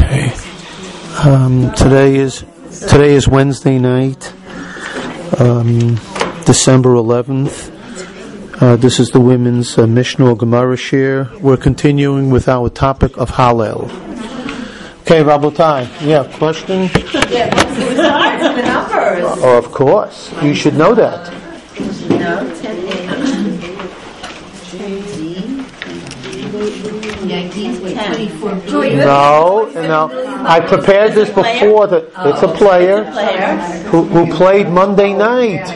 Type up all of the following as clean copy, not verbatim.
Okay. Today is Wednesday night, December 11th. This is the women's Mishnah or Gemara share. We're continuing with our topic of Hallel. Okay, Rabotai. Yeah, question? Yeah, what's the stars and the numbers? Oh, of course. You should know that. No, 10 No. I prepared this before. It's a player who played Monday night.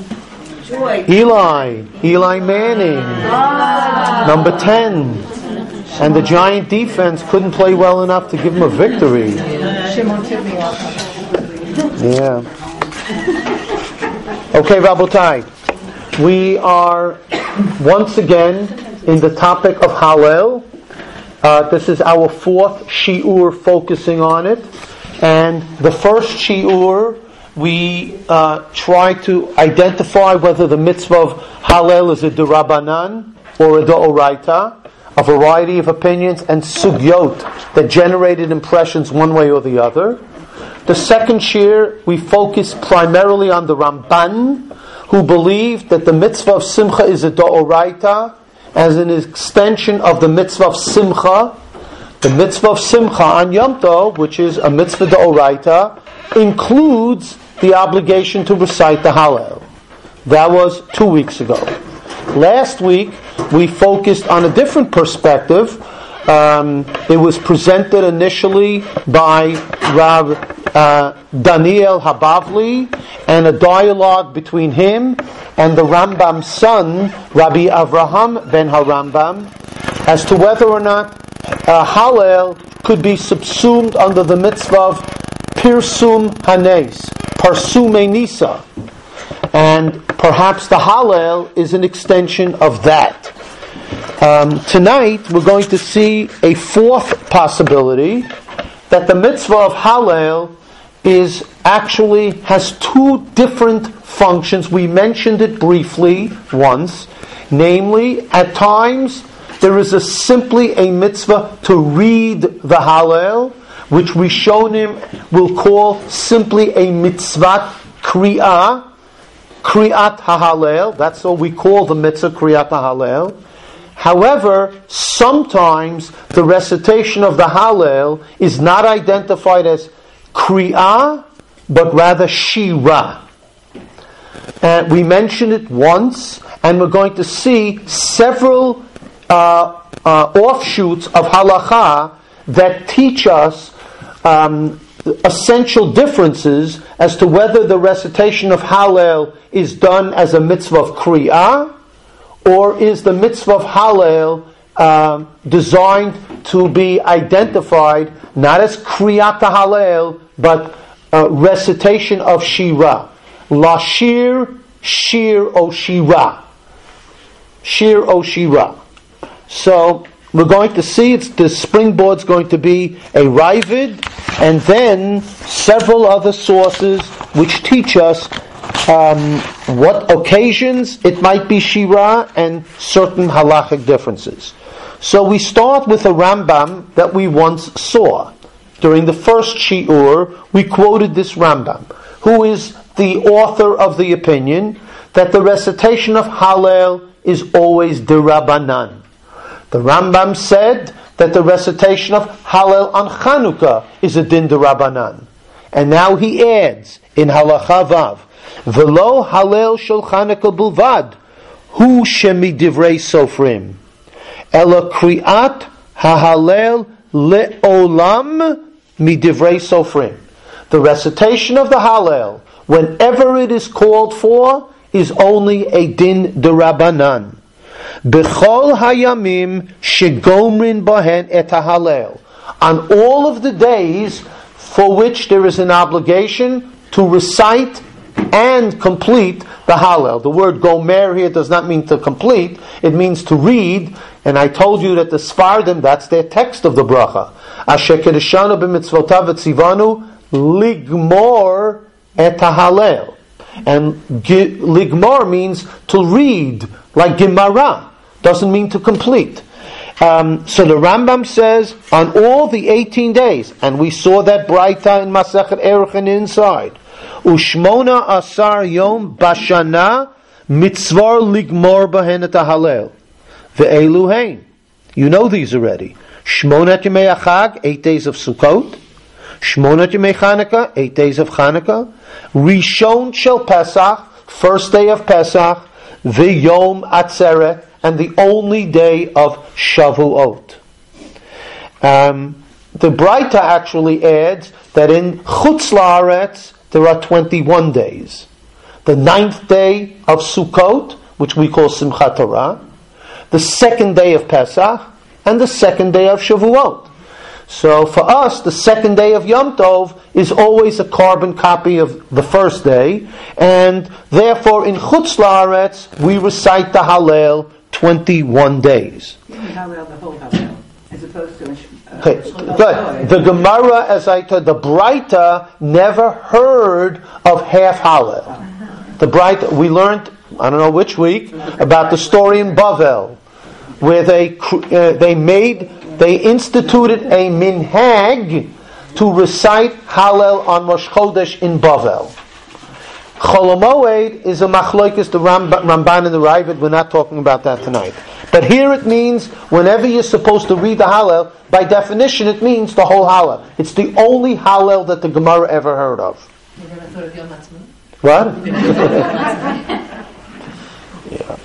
Eli Manning, number 10. And the Giant defense couldn't play well enough to give him a victory. Yeah. Okay, Rabotai. We are once again in the topic of Hallel. This is our fourth shiur focusing on it. And the first shiur, we try to identify whether the mitzvah of Hallel is a d'Rabbanan or a d'Oraita. A variety of opinions and sugyot that generated impressions one way or the other. The second shir, we focus primarily on the Ramban, who believed that the mitzvah of Simcha is a d'Oraita, as an extension of the mitzvah of Simcha. The mitzvah of Simcha on Yom Tov, which is a mitzvah d'Oraita, includes the obligation to recite the Hallel. That was 2 weeks ago. Last week, we focused on a different perspective. It was presented initially by Rav Daniel Habavli, and a dialogue between him and the Rambam's son, Rabbi Avraham ben HaRambam, as to whether or not Hallel could be subsumed under the mitzvah of Pirsum Hanes, Parsume Nisa. And perhaps the Hallel is an extension of that. Tonight we're going to see a fourth possibility, that the mitzvah of Hallel has two different functions. We mentioned it briefly once. Namely, at times there is simply a mitzvah to read the Hallel, which Rishonim will call simply a mitzvah kriyah. Kriyat HaHallel, that's what we call the mitzvah, Kriyat HaHallel. However, sometimes the recitation of the Hallel is not identified as Kriyah, but rather Shira. We mentioned it once, and we're going to see several offshoots of Halacha that teach us essential differences as to whether the recitation of Hallel is done as a mitzvah of Kriyah, or is the mitzvah of Hallel designed to be identified not as Kriyat Hallel, but recitation of Shira. Lashir, Shir o Shira. Shir o Shira. So we're going to see the springboard's going to be a Ravid, and then several other sources which teach us what occasions it might be Shira and certain halachic differences. So we start with a Rambam that we once saw. During the first shiur, we quoted this Rambam, who is the author of the opinion that the recitation of Hallel is always d'Rabbanan. The Rambam said that the recitation of Hallel on Chanukah is a din d'Rabbanan. And now he adds in Halacha Vav, V'lo Hallel shel Chanukah bulvad, hu shemi divrei sofrim, ela kriat ha'Hallel le'olam midivrei sofrim. The recitation of the Hallel, whenever it is called for, is only a din d'Rabbanan. B'chol hayamim shegomrin bahen et ha'Hallel. On all of the days for which there is an obligation to recite and complete the Hallel. The word gomer here does not mean to complete, it means to read, and I told you that the Sfardim, that's their text of the bracha. Asher kedeshanu b'mitzvotav v'tzivanu ligmor et ha'Hallel. And ligmor means to read, like Gemara. Doesn't mean to complete. So the Rambam says on all the 18 days, and we saw that Braita in Masechet Eruchin inside. Ushmona asar yom bashana mitzvah ligmor bahen et halel ve'elu hein. You know these already. Shmonat Yemei Chag, 8 days of Sukkot. Shmonat Yemei Chanukah, 8 days of Chanukah. Rishon Shel Pesach, first day of Pesach. V'yom Atzeret, and the only day of Shavuot. The Braita actually adds that in Chutz La'aretz there are 21 days. The 9th day of Sukkot, which we call Simchat Torah, the 2nd day of Pesach, and the 2nd day of Shavuot. So for us, the 2nd day of Yom Tov is always a carbon copy of the first day, and therefore in Chutz La'aretz we recite the Hallel 21 days. Hallel, the whole Hallel, as opposed to Okay, good. The Gemara, as I told, the Braita never heard of half Hallel. The Braita, we learned, I don't know which week, about the story in Bavel, where they instituted a minhag to recite Hallel on Rosh Chodesh in Bavel. Chol Hamoed is a machlokes, the Ramban and the Raavad. We're not talking about that tonight. But here it means whenever you're supposed to read the Hallel, by definition it means the whole Hallel. It's the only Hallel that the Gemara ever heard of. You never thought of Yom Ha'atzmaut? What? Yeah.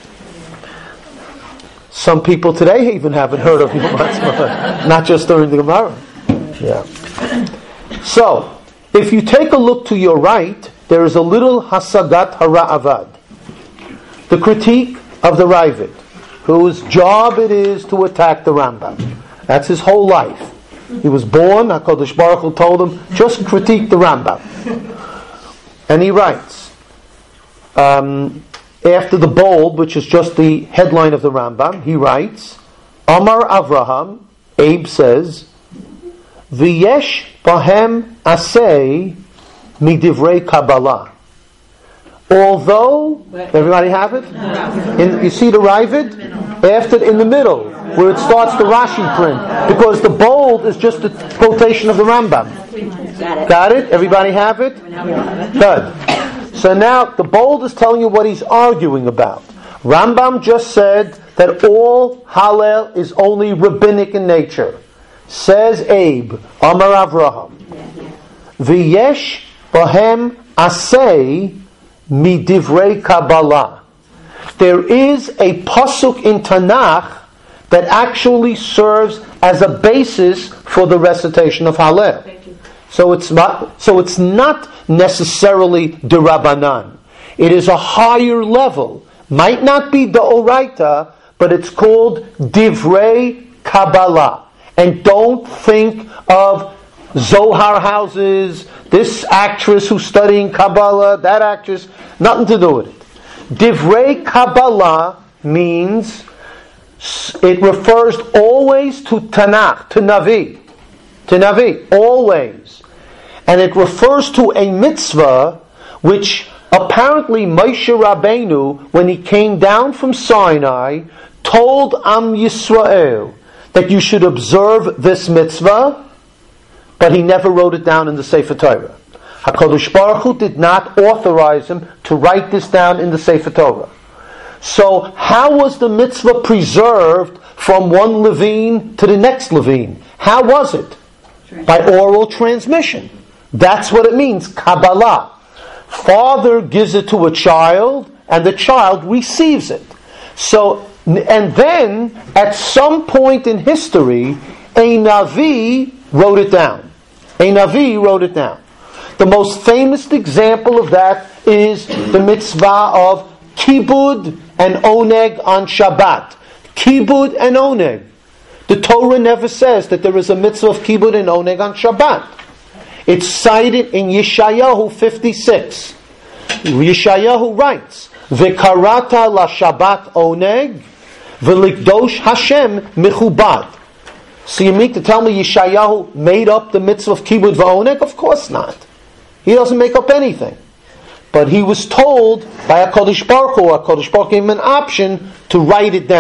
Some people today even haven't heard of Yom Ha'atzmaut, not just during the Gemara. Yeah. So, if you take a look to your right, there is a little Hasagat Hara'avad, the critique of the Raavad, whose job it is to attack the Rambam. That's his whole life. He was born, HaKadosh Baruch Hu told him, just critique the Rambam. And he writes, after the bold, which is just the headline of the Rambam, he writes, Amar Avraham, Abe says, V'yesh bahem asay midivrei Kabbalah. Although, everybody have it? You see the Raavad? After, in the middle, where it starts the Rashi print. Because the bold is just a quotation of the Rambam. Got it? Everybody have it? Good. So now, the bold is telling you what he's arguing about. Rambam just said that all Hallel is only rabbinic in nature. Says Abe, Amar Avraham, V'yesh bahem asay midivrei Kabbalah. There is a pasuk in Tanakh that actually serves as a basis for the recitation of Hallel. So it's not necessarily D'Rabbanan. It is a higher level. Might not be D'Oraita, but it's called Divrei Kabbalah. And don't think of Zohar houses, this actress who's studying Kabbalah, that actress, nothing to do with it. Divrei Kabbalah means it refers always to Tanakh, to Navi, always. And it refers to a mitzvah which apparently Moshe Rabbeinu, when he came down from Sinai, told Am Yisrael that you should observe this mitzvah, but he never wrote it down in the Sefer Torah. HaKadosh Baruch Hu did not authorize him to write this down in the Sefer Torah. So how was the mitzvah preserved from one Levine to the next Levine? How was it? By oral transmission. That's what it means, Kabbalah. Father gives it to a child, and the child receives it. So, and then, at some point in history, a Navi wrote it down. The most famous example of that is the mitzvah of kibud and oneg on Shabbat. Kibud and oneg. The Torah never says that there is a mitzvah of kibud and oneg on Shabbat. It's cited in Yeshayahu 56. Yeshayahu writes, V'karata la Shabbat oneg, v'likdosh Hashem michubad. So you mean to tell me Yeshayahu made up the mitzvah of kibud v'oneg? Of course not. He doesn't make up anything. But he was told by HaKadosh Baruch Hu, HaKadosh Baruch Hu gave him an option to write it down.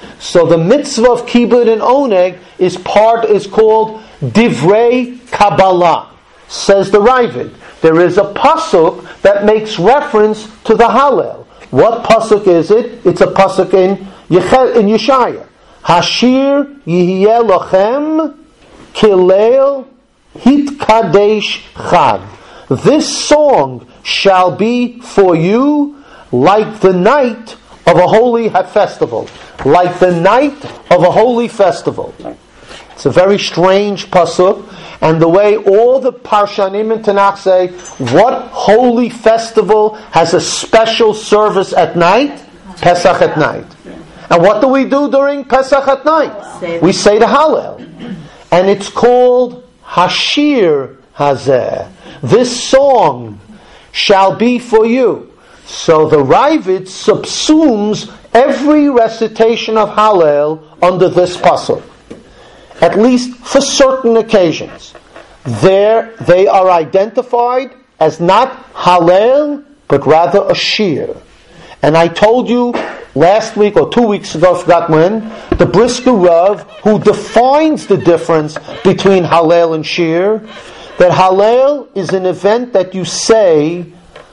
So the mitzvah of kibbud and oneg is called divrei Kabbalah. Says the Ravid. There is a pasuk that makes reference to the Hallel. What pasuk is it? It's a pasuk in Yeshaya. Hashir yihyeh lochem kilel hitkadesh chag. This song shall be for you like the night of a holy festival. Like the night of a holy festival. It's a very strange pasuk, and the way all the Parshanim in Tanakh say, what holy festival has a special service at night? Pesach at night. And what do we do during Pesach at night? We say the Hallel. And it's called Hashir Hazeh. This song shall be for you. So the Ravid subsumes every recitation of Hallel under this pasuk. At least for certain occasions. There they are identified as not Hallel, but rather a shir. And I told you last week or 2 weeks ago, I forgot when, the Brisker Rav, who defines the difference between Hallel and shir, that Hallel is an event that you say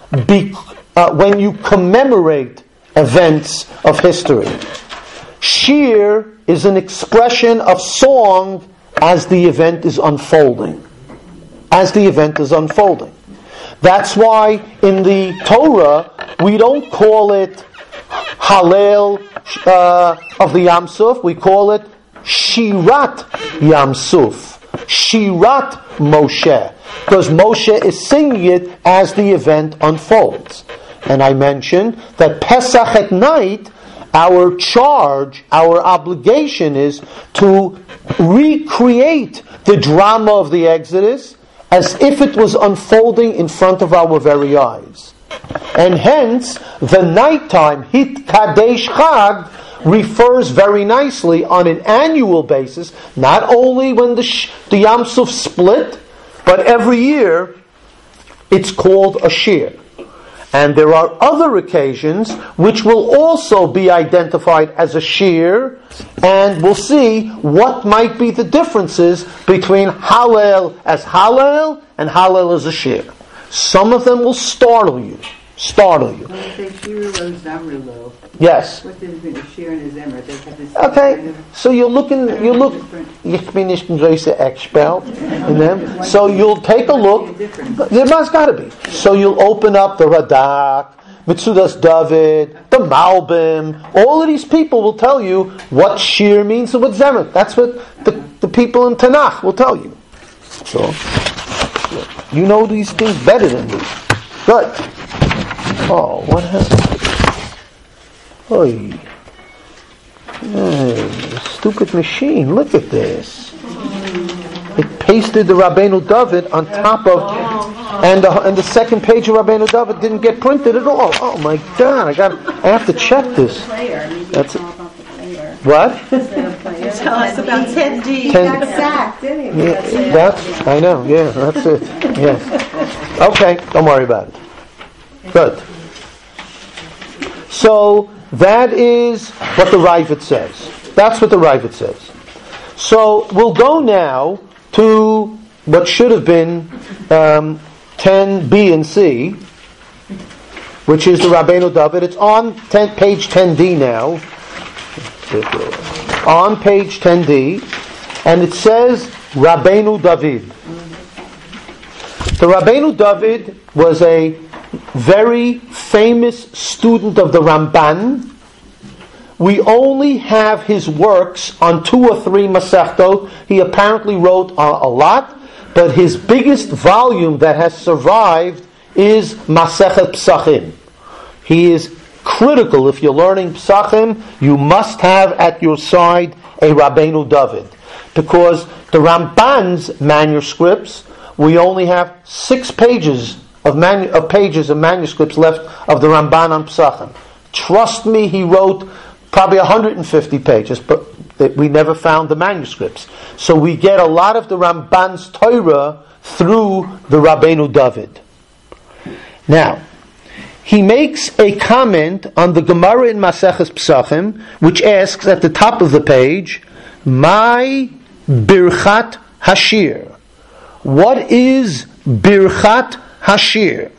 when you commemorate events of history. Shir is an expression of song as the event is unfolding. As the event is unfolding. That's why in the Torah we don't call it Hallel of the Yam Suf, we call it Shirat Yam Suf. Shirat Moshe. Because Moshe is singing it as the event unfolds. And I mentioned that Pesach at night, our charge, our obligation is to recreate the drama of the Exodus as if it was unfolding in front of our very eyes. And hence, the nighttime, Hit Kadesh Chag, refers very nicely on an annual basis, not only when the Yam Suf split, but every year it's called a shir. And there are other occasions which will also be identified as a shir, and we'll see what might be the differences between Hallel as Hallel and Hallel as a shir. Some of them will startle you. When you say Shir Lo Zamrilo, yes. what's the difference between Shir and a Zemra? They have this Okay, kind of so ich bin nicht ein großer Expert in them. So you'll take a look. There must got to be. So you'll open up the Radak, Mitzudas David, the Malbim. All of these people will tell you what Shir means and what Zemra. That's what the people in Tanakh will tell you. So you know these things better than me. Good. Oh, what happened? Oy. Hey, stupid machine. Look at this. It pasted the Rabbeinu David on top of, and the second page of Rabbeinu David didn't get printed at all. Oh my God! I have to check this. That's it. What? Tell us about 10D. Got sacked, didn't he? Yeah, I know. Yeah, that's it. Yes. Okay, don't worry about it. Good. So that is what the Ravid says. That's what the Ravid says. So we'll go now to what should have been 10B and C, which is the Rabbeinu David. It's on page 10D now. On page 10D, and it says Rabbeinu David. The Rabbeinu David was a very famous student of the Ramban. We only have his works on 2 or 3 Masechtot. He apparently wrote a lot, but his biggest volume that has survived is Masechet Psachim. He is critical. If you're learning Psachim, you must have at your side a Rabbeinu David. Because the Ramban's manuscripts, we only have 6 pages of manuscripts left of the Ramban on Psachim. Trust me, he wrote probably 150 pages, but we never found the manuscripts. So we get a lot of the Ramban's Torah through the Rabbeinu David. Now, he makes a comment on the Gemara in Maseches Pesachim, which asks at the top of the page, "My Birchat Hashir." What is Birchat Hashir?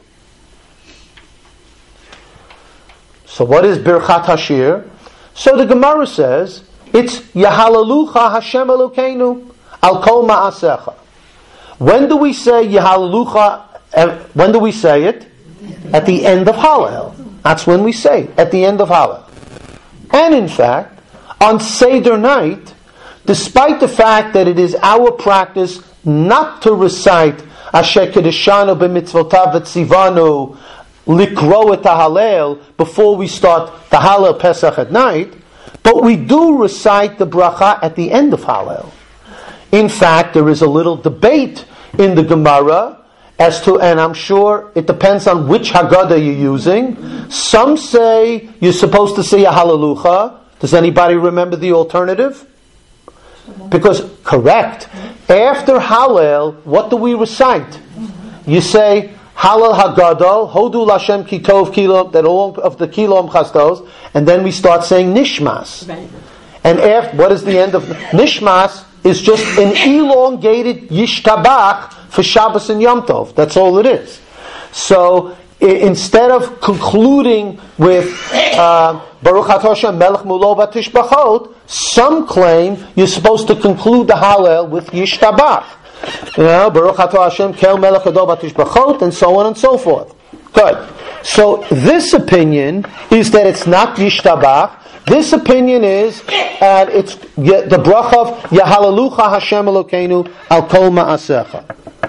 So what is Birchat Hashir? So the Gemara says, it's Yahalalucha Hashem Elokeinu al kol ma'asecha. When do we say Yahalalucha? When do we say it? At the end of Hallel. That's when we say it, at the end of Hallel. And in fact, on Seder night, despite the fact that it is our practice not to recite Asher Kedeshanu b'mitzvotav v'tzivanu likro et Hallel before we start the Hallel Pesach at night, but we do recite the bracha at the end of Hallel. In fact, there is a little debate in the Gemara as to, and I'm sure it depends on which Haggadah you're using. Some say you're supposed to say a Hallelujah. Does anybody remember the alternative? Because, correct, after Hallel, what do we recite? You say, Hallel Haggadol, Hodu Lashem Kitov Kilom, that all of the Kilom Chastos, and then we start saying Nishmas. Right. And after, what is the end of Nishmas? Is just an elongated Yishtabach for Shabbos and Yom Tov. That's all it is. So instead of concluding with Baruch Atah Hashem Melech Mulo Batishbachot, some claim you're supposed to conclude the Hallel with Yishtabach. Baruch Atah Hashem Kel Melech Ado Batishbachot, and so on and so forth. Good. So this opinion is that it's not Yishtabach. This opinion is it's the bracha of Yahalalucha Hashem Elokeinu al kol ma'asecha.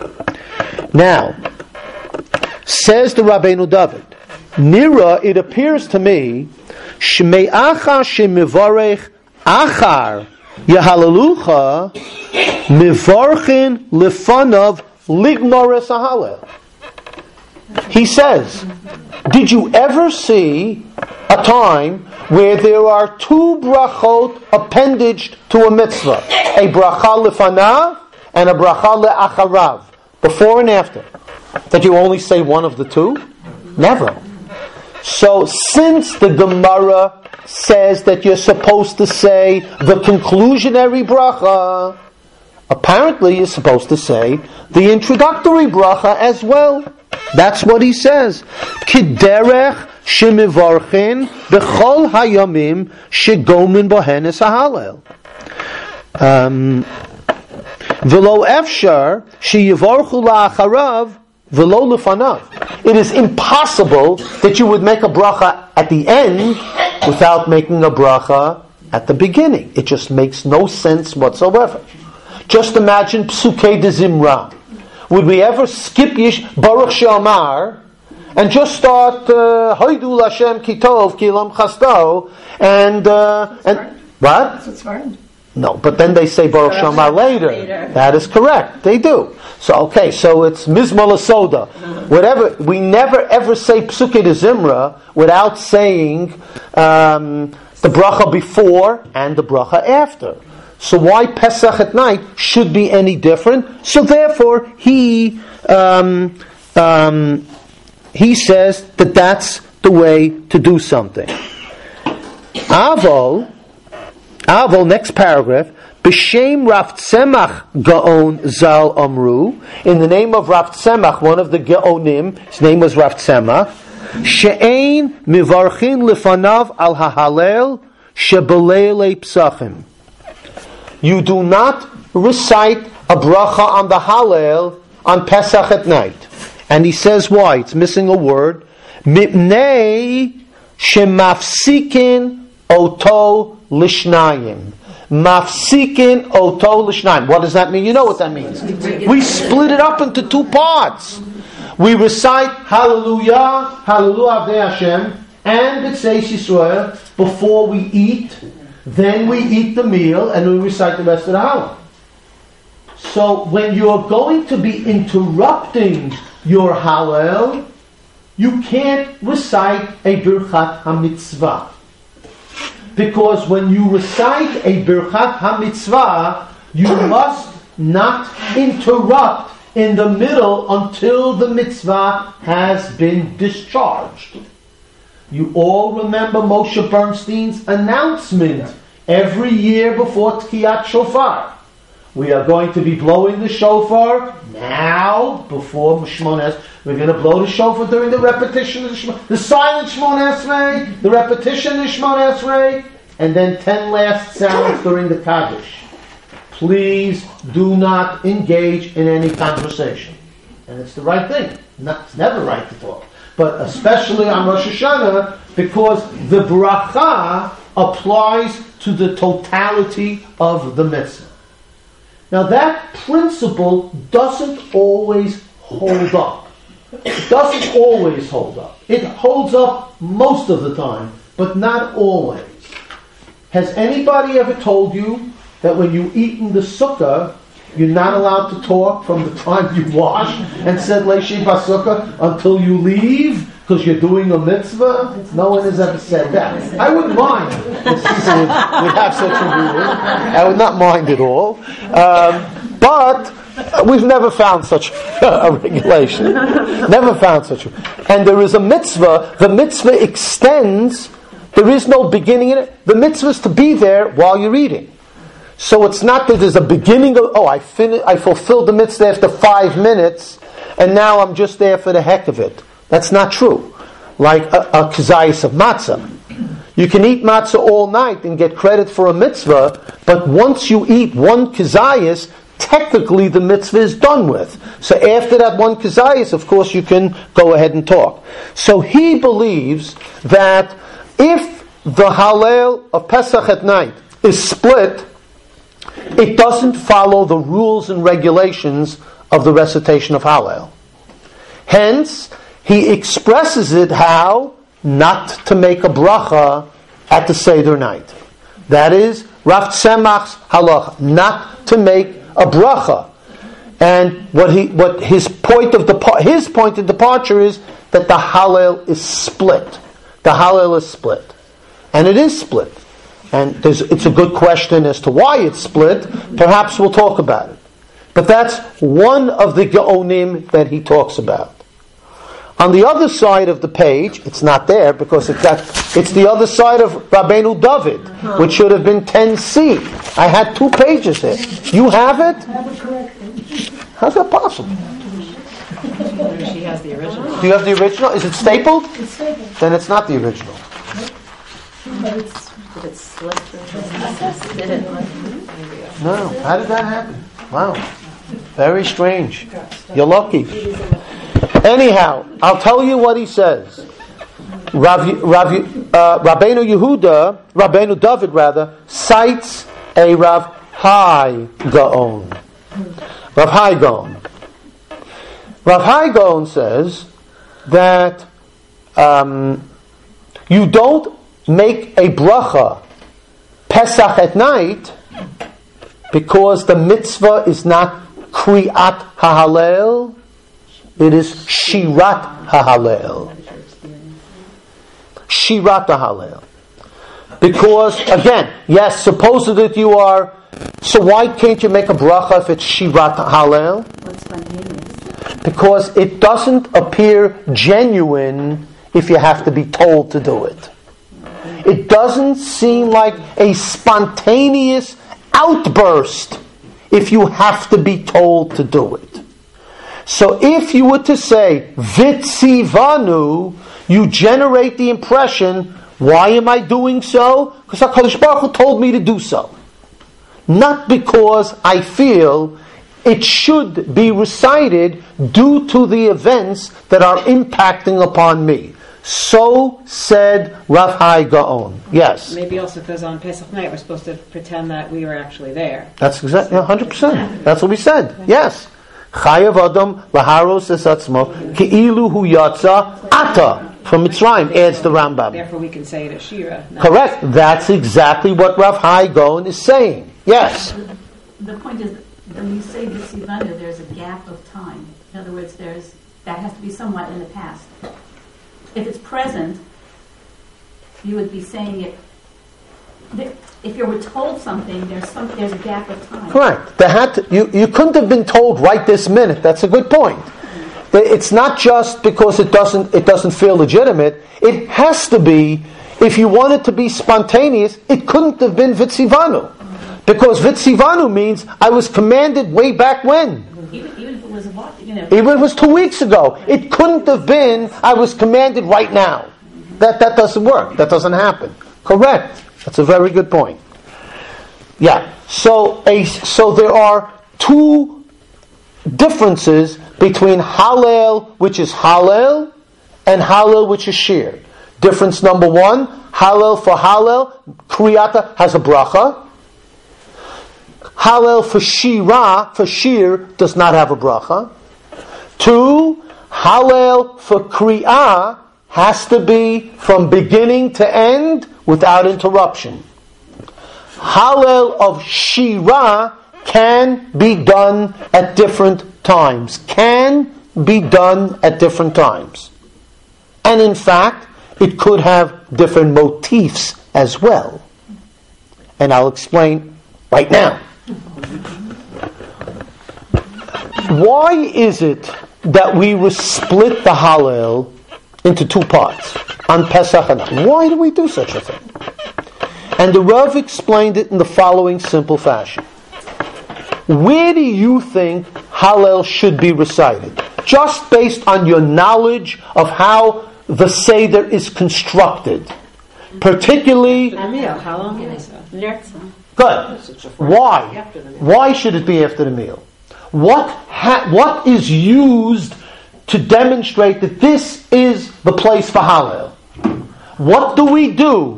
Now, says the Rabbeinu David, Nira, it appears to me, Shme'acha shemivarech achar Yahalalucha mivarchin lefanav ligmor es hallel. He says, did you ever see a time where there are two brachot appendaged to a mitzvah? A bracha lefanav and a bracha le'acharav. Before and after. That you only say one of the two? Never. So since the Gemara says that you're supposed to say the conclusionary bracha, apparently you're supposed to say the introductory bracha as well. That's what he says. Kiderech shemivarchin bechol hayamim shegomin bohen es hallel. V'lo efshar sheyivarchu la'acharav v'lo lefanav. It is impossible that you would make a bracha at the end without making a bracha at the beginning. It just makes no sense whatsoever. Just imagine Psukei de Zimra. Would we ever skip Baruch She'amar and just start Hoidu Lashem Kitov Kilam Chasto and what? That's what's fine. No, but then they say Baruch She'amar later. That is correct. They do. So so it's Mizmor Soda. Whatever. We never ever say Psukei de Zimra without saying the bracha before and the bracha after. So why Pesach at night should be any different? So therefore, he says that that's the way to do something. Avol, next paragraph. B'shem Rav Tzemach Gaon Zal Amru. In the name of Rav Tzemach, one of the Gaonim, his name was Rav Tzemach. She'ein mivarchin lefanav al ha'halel shebeleilei psachim. You do not recite a bracha on the Hallel on Pesach at night. And he says why. It's missing a word. Mipnei shemafsikin oto lishnayim. Mafsikin oto lishnayim. What does that mean? You know what that means. We split it up into two parts. We recite Hallelujah, Hallelujah Avdei Hashem, and B'tzei Yisrael before we eat. Then we eat the meal and we recite the rest of the Hallel. So when you're going to be interrupting your Hallel, you can't recite a Birchat HaMitzvah. Because when you recite a Birchat HaMitzvah, you must not interrupt in the middle until the mitzvah has been discharged. You all remember Moshe Bernstein's announcement every year before Tkiyat Shofar. We are going to be blowing the shofar now, before Shmona Esrei. We're going to blow the shofar during the repetition of the silent Shmona Esrei, the repetition of Shmona Esrei, and then 10 last sounds during the Kaddish. Please do not engage in any conversation. And it's the right thing. It's never right to talk. But especially on Rosh Hashanah, because the bracha applies to the totality of the mitzvah. Now that principle doesn't always hold up. It doesn't always hold up. It holds up most of the time, but not always. Has anybody ever told you that when you eat in the sukkah, you're not allowed to talk from the time you wash and said Leishi Basukkah until you leave because you're doing a mitzvah? No one has ever said that. I wouldn't mind if people would have such a rule. I would not mind at all. But we've never found such a regulation. Never found such a... And there is a mitzvah. The mitzvah extends. There is no beginning in it. The mitzvah is to be there while you're eating. So it's not that there's a beginning of, I fulfilled the mitzvah after 5 minutes, and now I'm just there for the heck of it. That's not true. Like a kazayis of matzah. You can eat matzah all night and get credit for a mitzvah, but once you eat one kazayis, technically the mitzvah is done with. So after that one kazayis, of course, you can go ahead and talk. So he believes that if the Hallel of Pesach at night is split, it doesn't follow the rules and regulations of the recitation of Hallel. Hence, he expresses it how not to make a bracha at the Seder night. That is, Rav Tzemach's halacha, not to make a bracha. And his point of departure is that the Hallel is split. The Hallel is split. And it is split. And it's a good question as to why it's split. Perhaps we'll talk about it. But that's one of the Geonim that he talks about. On the other side of the page, it's not there because it's the other side of Rabbeinu David, which should have been 10c. I had 2 pages here. You have it? I have it corrected. How's that possible? She has the original. Do you have the original? Is it stapled? It's stapled. Then it's not the original. But did it slip? Did it? No. How did that happen? Wow. Very strange. You're lucky. Anyhow, I'll tell you what he says. Rabbeinu David cites a Rav Hai Gaon. Rav Hai Gaon. Rav Hai Gaon says that you don't make a bracha Pesach at night because the mitzvah is not Kriyat HaHallel, it is Shirat HaHallel. Shirat HaHallel. Because, again, yes, suppose that you are, so why can't you make a bracha if it's Shirat HaHallel? What's spontaneous? Because it doesn't appear genuine if you have to be told to do it. It doesn't seem like a spontaneous outburst if you have to be told to do it. So if you were to say, Vitzivanu, you generate the impression, why am I doing so? Because HaKadosh Baruch Hu told me to do so. Not because I feel it should be recited due to the events that are impacting upon me. So said Rav Hai Gaon. Yes. Maybe also because on Pesach night we're supposed to pretend that we were actually there. That's exactly 100%. That's what we said. Yes. Chayav Adam laharos es atzmo ki'ilu hu yatsa ata from Mitzrayim, adds the Rambam. Therefore we can say it as Shira. Correct. That's exactly what Rav Hai Gaon is saying. Yes. The point is, when you say V'sivanu, there's a gap of time. In other words, that has to be somewhat in the past. If it's present, you would be saying it. If you were told something, there's a gap of time. Correct. You couldn't have been told right this minute. That's a good point. It's not just because it doesn't feel legitimate. It has to be. If you want it to be spontaneous, it couldn't have been Vitzivanu, because Vitzivanu means I was commanded way back when. Even if it was a what, Even if it was 2 weeks ago, it couldn't have been I was commanded right now. That doesn't work. That doesn't happen. Correct. That's a very good point. Yeah. So there are two differences between Hallel, which is Hallel, and Hallel, which is Shir. Difference number one: Hallel for Hallel, Kriyata has a bracha. Hallel for Shir does not have a bracha. Two, Hallel for Kriyah has to be from beginning to end without interruption. Hallel of Shira can be done at different times. Can be done at different times. And in fact, it could have different motifs as well. And I'll explain right now. Why is it that we split the Hallel into two parts on Pesach and Yom? Why do we do such a thing? And the Rav explained it in the following simple fashion. Where do you think Hallel should be recited? Just based on your knowledge of how the Seder is constructed. Particularly... How long is it? Good. Why? Why should it be after the meal? What is used to demonstrate that this is the place for Hallel? What do we do?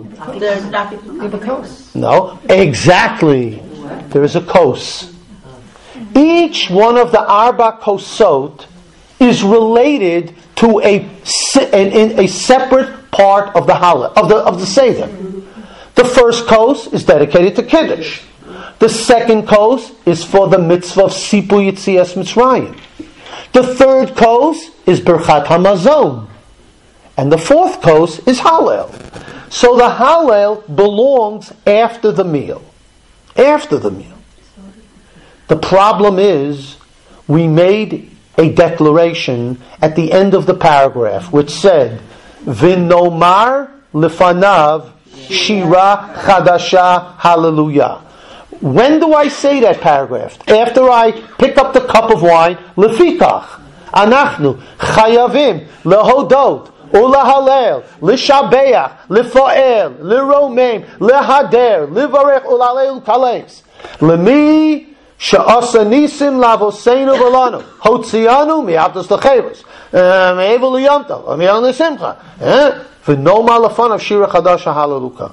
No, exactly. There is a kos. Each one of the Arba Kosot is related to a separate part of the Hallel, of the Seder. The first kos is dedicated to Kiddush. The second kos is for the mitzvah of Sipu Yitzias Mitzrayim. The third kos is Birchat Hamazon. And the fourth kos is Hallel. So the Hallel belongs after the meal. After the meal. The problem is, we made a declaration at the end of the paragraph which said, V'nomar lefanav shira chadasha hallelujah. When do I say that paragraph? After I pick up the cup of wine, lefikach, anachnu, chayavim, lehodot, ulahalel, lishabeach, lifael, liromeim, lehader, livarech ulalel kales, lemi she'asa nisim lavoseinu v'lanu, hotzianu mi'atos l'cheres, me'evel l'yamto, me'el l'simcha, v'noma lefanav shira chadasha hallelujah.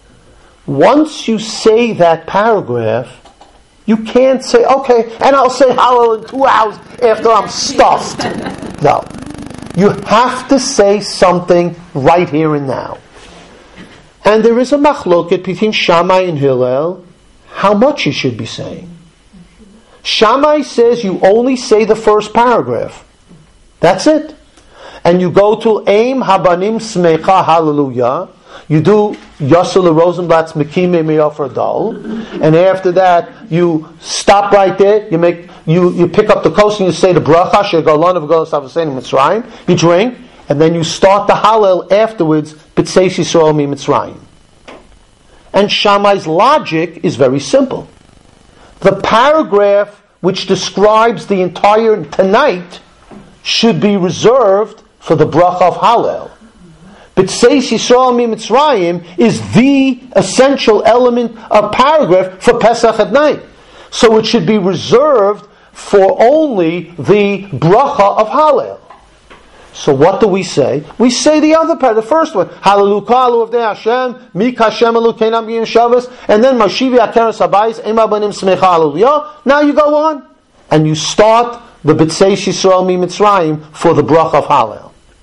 Once you say that paragraph, you can't say, okay, and I'll say Hallel in 2 hours after I'm stuffed. No. You have to say something right here and now. And there is a machloket between Shammai and Hillel, how much you should be saying. Shammai says you only say the first paragraph. That's it. And you go to Eim Habanim Smecha Hallelujah. You do Yossel Rosenblatt's Mekime Me'ofer Dal, and after that you stop right there. You pick up the kos and you say the bracha she'galon of Golos Avaseinu Mitzrayim. You drink, and then you start the Hallel afterwards. B'tzeis Yisrael mi Mitzrayim. And Shammai's logic is very simple. The paragraph which describes the entire tonight should be reserved for the bracha of Hallel. B'tzeis Yisrael mi Mitzrayim is the essential element of paragraph for Pesach at night. So it should be reserved for only the bracha of Hallel. So what do we say? We say the other part, the first one, Hallelu kalu of Hashem, Mika Hashem Elokeinu b'yom Shabbos, and then Mashivi Akeres Habayis, Ema Banim Smecha Hallelujah. Now you go on, and you start the B'tzeis Yisrael mi Mitzrayim for the bracha of Hallel.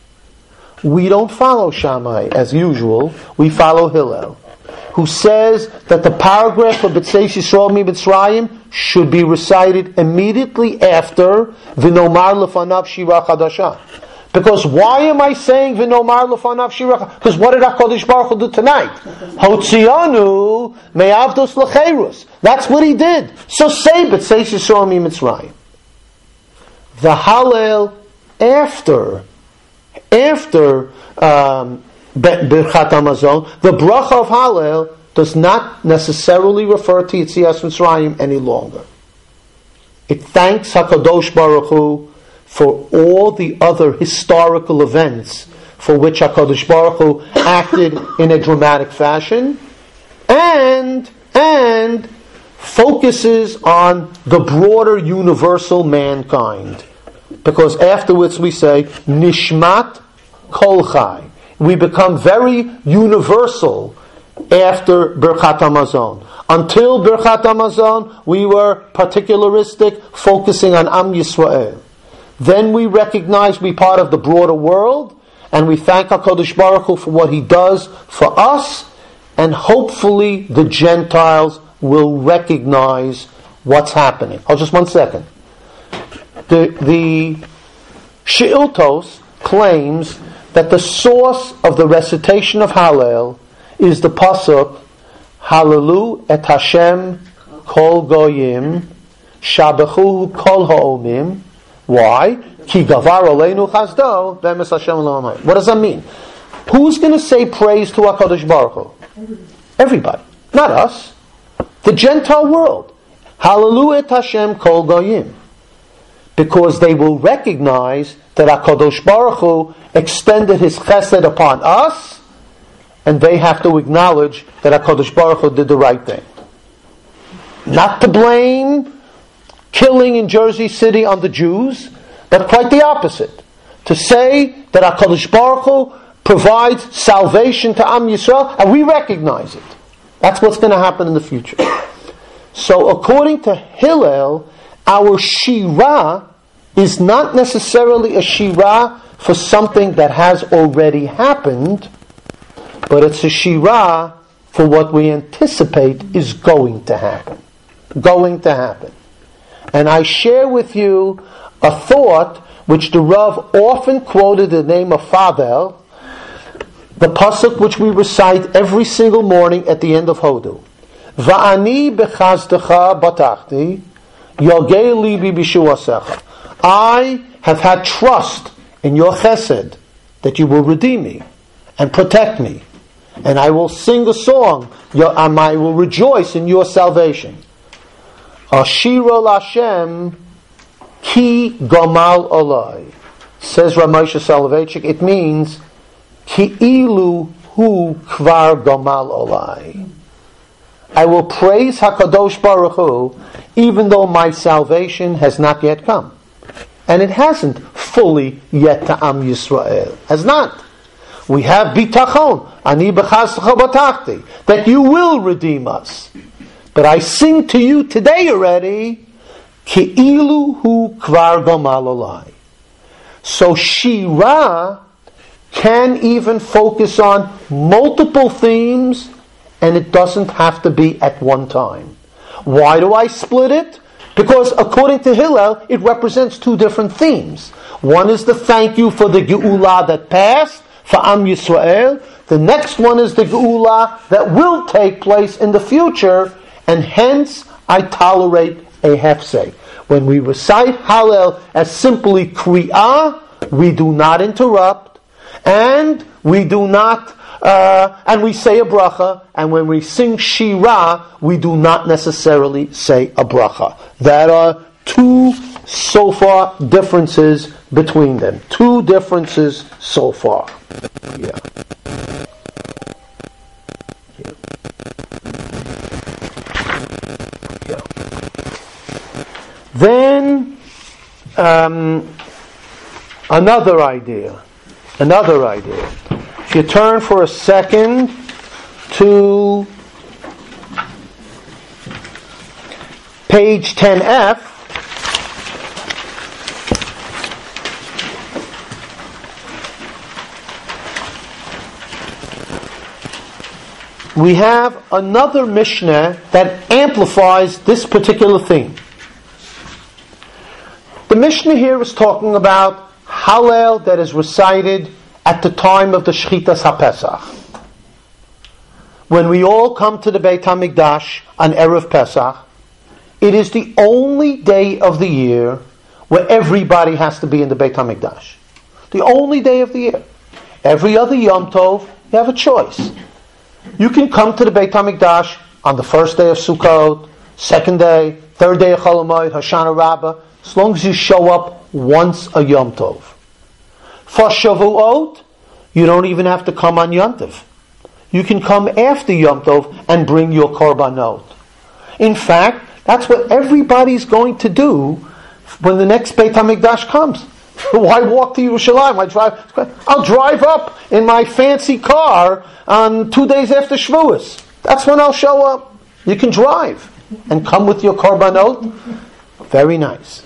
We don't follow Shammai as usual. We follow Hillel, who says that the paragraph of B'tzeis Yisrael mi Mitzrayim should be recited immediately after V'nomar lefanav shira chadasha. Because why am I saying V'nomar lefanav shira chadasha? Because what did HaKadosh Baruch Hu do tonight? Hotzianu me'avdos l'cheirus. That's what he did. So say B'tzeis Yisrael mi Mitzrayim. The Hallel after Birchat Hamazon, the bracha of Hallel does not necessarily refer to Yetzias Mitzrayim any longer. It thanks HaKadosh Baruch Hu for all the other historical events for which HaKadosh Baruch Hu acted in a dramatic fashion, and focuses on the broader universal mankind. Because afterwards we say, Nishmat Kol Chai. We become very universal after Birchat Hamazon. Until Birchat Hamazon, we were particularistic, focusing on Am Yisrael. Then we recognize we're part of the broader world, and we thank HaKadosh Baruch Hu for what He does for us, and hopefully the Gentiles will recognize what's happening. Hold just 1 second. The She'iltos claims that the source of the recitation of Hallel is the pasuk Hallelu et Hashem kol goyim shabechu kol ha'omim. Why? Ki gavar aleinu chazdo v'emes Hashem l'olamim. What does that mean? Who's going to say praise to HaKadosh Baruch Hu? Everybody, not us. The Gentile world. Hallelu et Hashem kol goyim. Because they will recognize that HaKadosh Baruch Hu extended His chesed upon us, and they have to acknowledge that HaKadosh Baruch Hu did the right thing. Not to blame killing in Jersey City on the Jews, but quite the opposite. To say that HaKadosh Baruch Hu provides salvation to Am Yisrael, and we recognize it. That's what's going to happen in the future. So according to Hillel, our Shirah is not necessarily a Shirah for something that has already happened, but it's a Shirah for what we anticipate is going to happen. Going to happen. And I share with you a thought which the Rav often quoted the name of Fadel, the pasuk which we recite every single morning at the end of Hodu. Va'ani bechazdecha batachti, yogei libi b'shuasecha. I have had trust in your chesed that you will redeem me and protect me, and I will sing a song. I will rejoice in your salvation. Ashiro Lashem ki gamal olai, says Rav Moshe Soloveitchik. It means ki ilu hu kvar gamal olai. I will praise HaKadosh Baruch Hu even though my salvation has not yet come. And it hasn't fully yet to Am Yisrael. Has not. We have bitachon, ani b'chazdecha batachti, that you will redeem us. But I sing to you today already, Ki'ilu hu kvar gamal olai. So Shirah can even focus on multiple themes, and it doesn't have to be at one time. Why do I split it? Because according to Hillel, it represents two different themes. One is the thank you for the Geula that passed, for Am Yisrael. The next one is the Geula that will take place in the future, and hence I tolerate a hefsek. When we recite Hallel as simply Kri'ah, we do not interrupt, and we do not, and we say a bracha, and when we sing Shirah, we do not necessarily say a bracha. There are two so far differences between them. Two differences so far. Yeah. Then another idea. If you turn for a second to page 10F, we have another Mishnah that amplifies this particular theme. The Mishnah here is talking about Hallel that is recited at the time of the Shchitas HaPesach. When we all come to the Beit HaMikdash on Erev Pesach, it is the only day of the year where everybody has to be in the Beit HaMikdash. The only day of the year. Every other Yom Tov, you have a choice. You can come to the Beit HaMikdash on the first day of Sukkot, second day, third day of Chol Hamoed, Hoshana Rabbah, as long as you show up once a Yom Tov. For Shavuot, you don't even have to come on Yom Tov. You can come after Yom Tov and bring your korbanot. In fact, that's what everybody's going to do when the next Beit HaMikdash comes. Why walk to Yerushalayim? I'll drive up in my fancy car on 2 days after Shavuos. That's when I'll show up. You can drive and come with your korbanot. Very nice.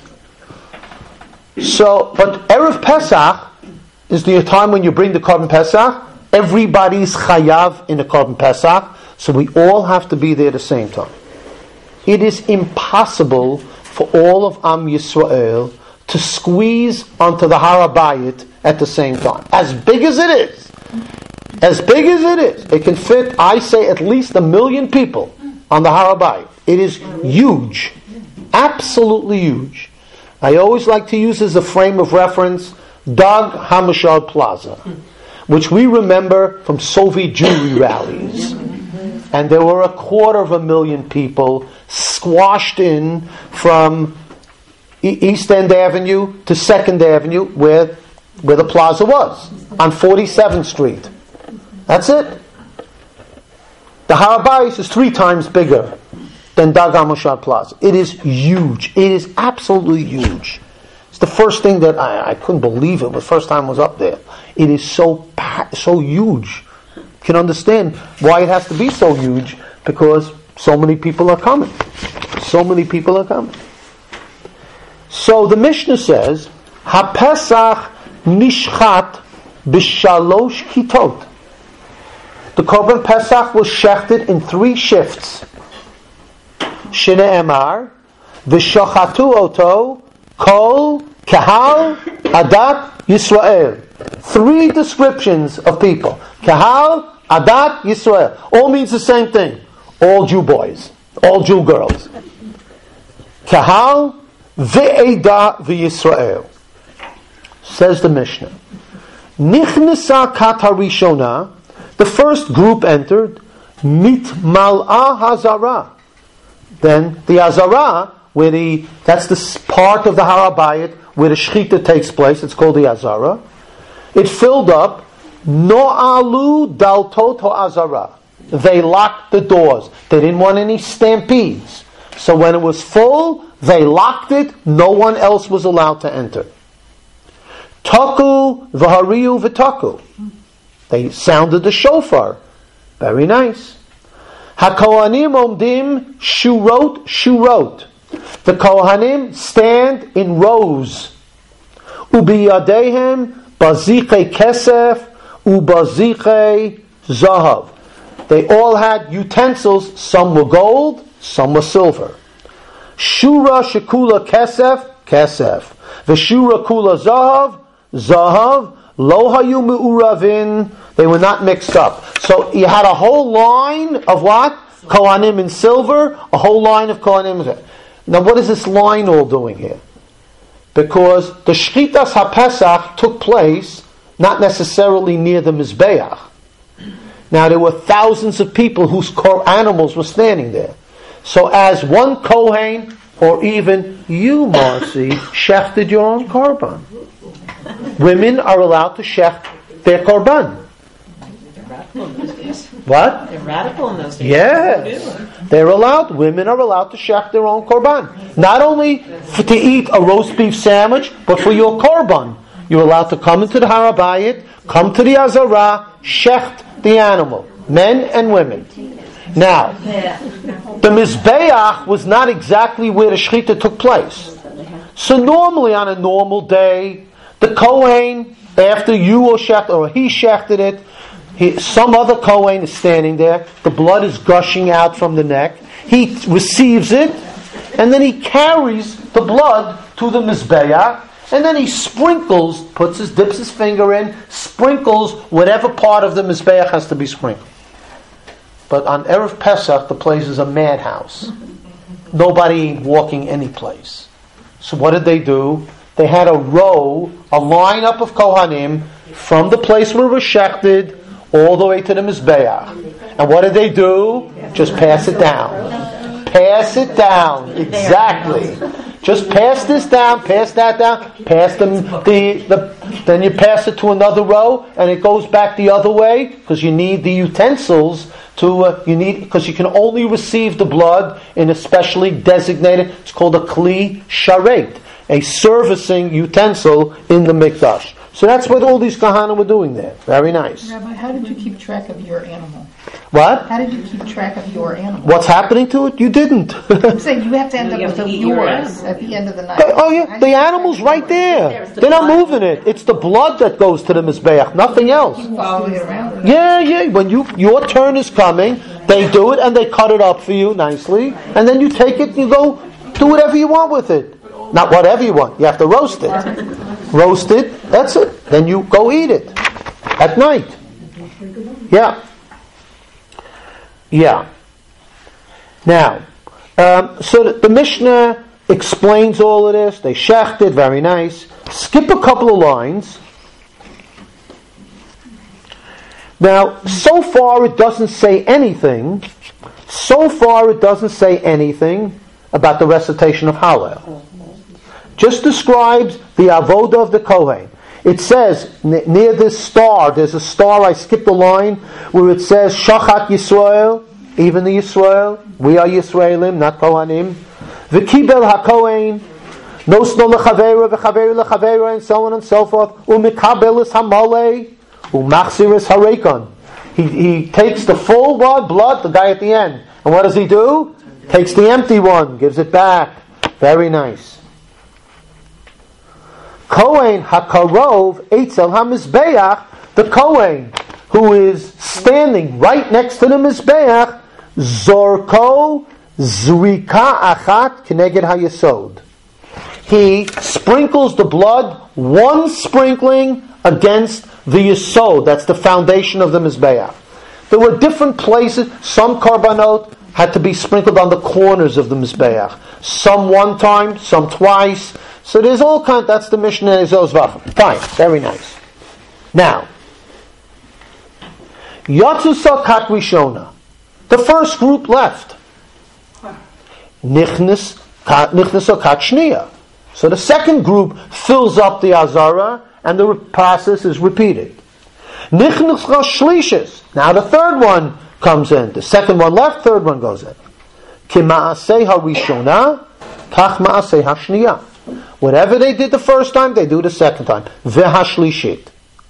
So, but Erev Pesach is the time when you bring the Korban Pesach. Everybody's chayav in the Korban Pesach, so we all have to be there at the same time. It is impossible for all of Am Yisrael to squeeze onto the Har HaBayit at the same time. As big as it is, it can fit, I say, at least 1 million people on the Har HaBayit. It is huge, absolutely huge. I always like to use as a frame of reference Dag Hamashal Plaza, which we remember from Soviet Jewry rallies. And there were 250,000 people squashed in from East End Avenue to 2nd Avenue, where the plaza was, on 47th Street. That's it. The Har HaBayit is 3 times bigger than Dag HaMashal Plaza. It is huge. It is absolutely huge. It's the first thing that I couldn't believe it the first time I was up there. It is so huge. You can understand why it has to be so huge, because so many people are coming. So many people are coming. So the Mishnah says, HaPesach nishchat b'shalosh kitot. The Korban Pesach was shechted in 3 shifts. Shne'emar, v'shachatu oto, kol, kahal, adat, Yisrael. 3 descriptions of people. Kahal, adat, Yisrael. All means the same thing. All Jew boys. All Jew girls. Kahal, ve'eda, ve'Yisrael. Says the Mishnah. Nichnesa kat harishona. The first group entered. Mit mal'a hazara. Then the hazara, that's the part of the Har HaBayit where the shechita takes place. It's called the hazara. It filled up. No'alu daltot ha'azara. They locked the doors. They didn't want any stampedes. So when it was full, they locked it. No one else was allowed to enter. Taku v'hariu v'taku. They sounded the shofar. Very nice. HaKohanim omdim shurot. The Kohanim stand in rows. Ubiyadehem baziche kesef ubaziche zahav. They all had utensils. Some were gold, some were silver. Shura shekula kesef. V'shura kula zahav. Lo hayu me'uravin. They were not mixed up. So you had a whole line of what? Kohanim in silver, a whole line of Kohanim in silver. Now what is this line all doing here? Because the Shchitas HaPesach took place not necessarily near the Mizbeach. Now there were thousands of people whose animals were standing there. So as one Kohen, or even you, Marcy, shechted your own korban. Women are allowed to shecht their korban. What? They're radical in those days. Yes. They're allowed. Women are allowed to shecht their own korban. Not only to eat a roast beef sandwich, but for your korban. You're allowed to come into the Har HaBayit, come to the Azara, shecht the animal. Men and women. Now, the Mizbeach was not exactly where the Shechita took place. So normally on a normal day, the Kohen, after you or he shechted it, some other Kohen is standing there, the blood is gushing out from the neck, he receives it, and then he carries the blood to the Mizbeach, and then he sprinkles, dips his finger in, sprinkles whatever part of the Mizbeach has to be sprinkled. But on Erev Pesach, the place is a madhouse. Nobody ain't walking any place. So what did they do? They had a lineup of Kohanim from the place where it was shechted all the way to the Mizbeach. And what did they do? Just pass it down. Pass it down. Exactly. Just pass this down, pass that down, pass them then you pass it to another row, and it goes back the other way because you need the utensils because you can only receive the blood in a specially designated. It's called a kli sharet, a servicing utensil in the mikdash. So that's what all these kahanim were doing there. Very nice. Rabbi, how did you keep track of your animal? What? How did you keep track of your animal? What's happening to it? You didn't. I'm saying you have to end up with yours at the end of the night. Oh yeah, the animal's right there. They're not moving it. It's the blood that goes to the mizbeach, nothing else. Following it around. Yeah. When your turn is coming, they do it and they cut it up for you nicely, and then you take it and you go do whatever you want with it. Not whatever you want. You have to roast it. Roast it. That's it. Then you go eat it at night. Yeah. Now, so the Mishnah explains all of this. They shecht it, very nice. Skip a couple of lines. Now, so far it doesn't say anything. About the recitation of Hallel. Just describes the avodah of the Kohen. It says, near this star, there's a star, I skipped a line, where it says, Shachat Yisrael, even the Yisrael, we are Yisraelim, not Kohanim. V'kibel HaKohen, nosno lechaveira, v'chaveira lechaveira, and so on and so forth. U'mikabel es hamalei, u'machzir es harekon. He takes the full blood, the guy at the end. And what does he do? Takes the empty one, gives it back. Very nice. Kohen hakarov eitzel hamizbeach, the Kohen who is standing right next to the mizbeach, zorko zrika achat keneged hayesod. He sprinkles the blood, one sprinkling against the yesod. That's the foundation of the mizbeach. There were different places. Some karbanot had to be sprinkled on the corners of the mizbeach. Some one time, some twice. So there's all kinds. That's the Mishnah in Ezos Vachim. Fine, very nice. Now, Yatzusa Kat Rishona. The first group left. Nichnas Kat Shniya. So the second group fills up the Azara, and the process is repeated. Nichnas Shlishis. Now the third one comes in. The second one left, third one goes in. Ki Ma'aseh HaRishona, Kach Ma'aseh HaShniya. Whatever they did the first time, they do the second time. V'hashlishit.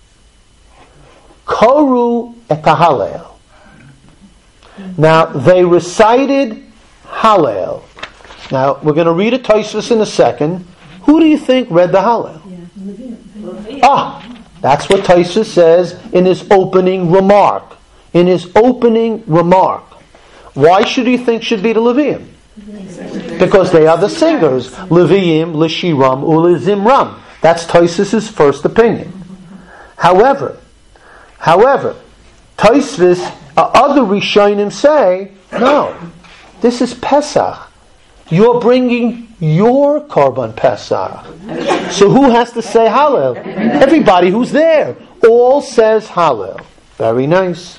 Koru et Hallel. Now, they recited Hallel. Now, we're going to read a Tosfos in a second. Who do you think read the Hallel? That's what Tosfos says in his opening remark. Why should you think should be the Leviim? Because they are the singers. Leviim, Lishiram, Ulizimram. That's Tosfos' first opinion. However, Tosfos, other Rishonim say, no, this is Pesach. You're bringing your Korban Pesach. So who has to say Hallel? Everybody who's there. All says Hallel. Very nice.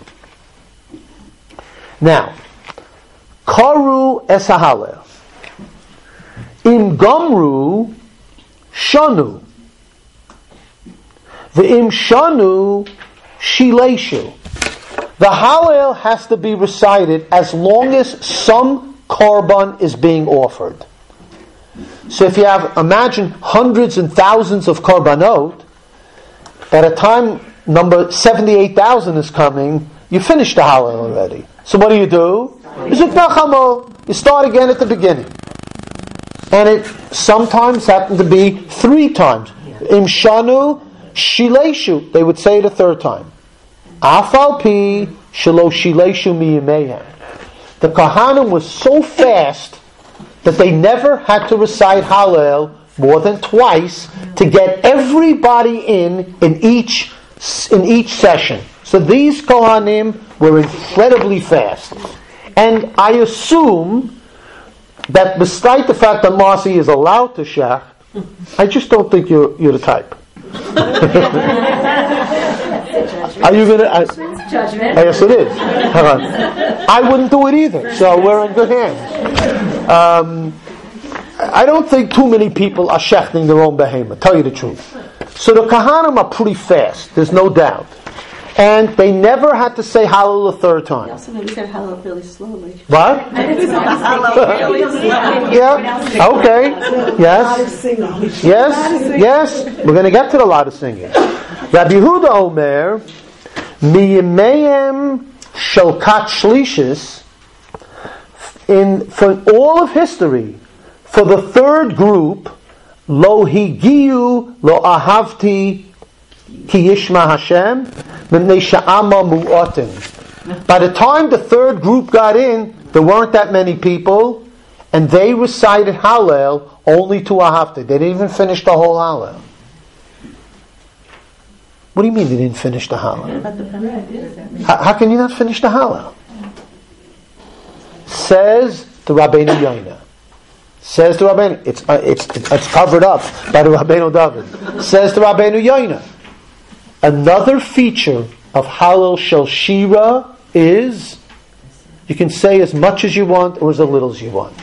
Now, Karu es Hallel. Im Gomru Shanu. V'im Shanu Shileshu. The Hallel has to be recited as long as some Korban is being offered. So if you have, imagine hundreds and thousands of Korbanot, at a time number 78,000 is coming, you finish the Hallel already. So what do? You start again at the beginning. And it sometimes happened to be 3 times. Im Shanu Shileshu, they would say it a third time. Afal pi shelo shileshu miyimehem. The Kohanim was so fast that they never had to recite Hallel more than twice to get everybody in each session. So these Kohanim were incredibly fast. And I assume that despite the fact that Marcy is allowed to shech, I just don't think you're the type. Are you gonna? Judgment. Yes, it is. I wouldn't do it either. So we're in good hands. I don't think too many people are shechting their own behemoth. Tell you the truth. So the Kahanim are pretty fast. There's no doubt. And they never had to say Hallel a third time. Also, maybe said hello really slowly. What? Yeah. Okay. Yes. Yes. Yes. We're going to get to the lot of singing. Rabbi Yehuda Omer, Miyimeim Shelkat Shlishis, for all of history, for the third group, Lo Higiyu Lo Ahavti Ki Yishma Hashem Mipnei Sha'ama Mu'atim. By the time the third group got in, there weren't that many people, and they recited Hallel only to Ahavti. They didn't even finish the whole Hallel. What do you mean they didn't finish the Hallel? How can you not finish the Hallel? Says the Rabbeinu Yoina. Says the Rabbeinu, it's covered up by the Rabbeinu David. Says the Rabbeinu Yoina. Another feature of Hallel Shel Shira is you can say as much as you want or as little as you want.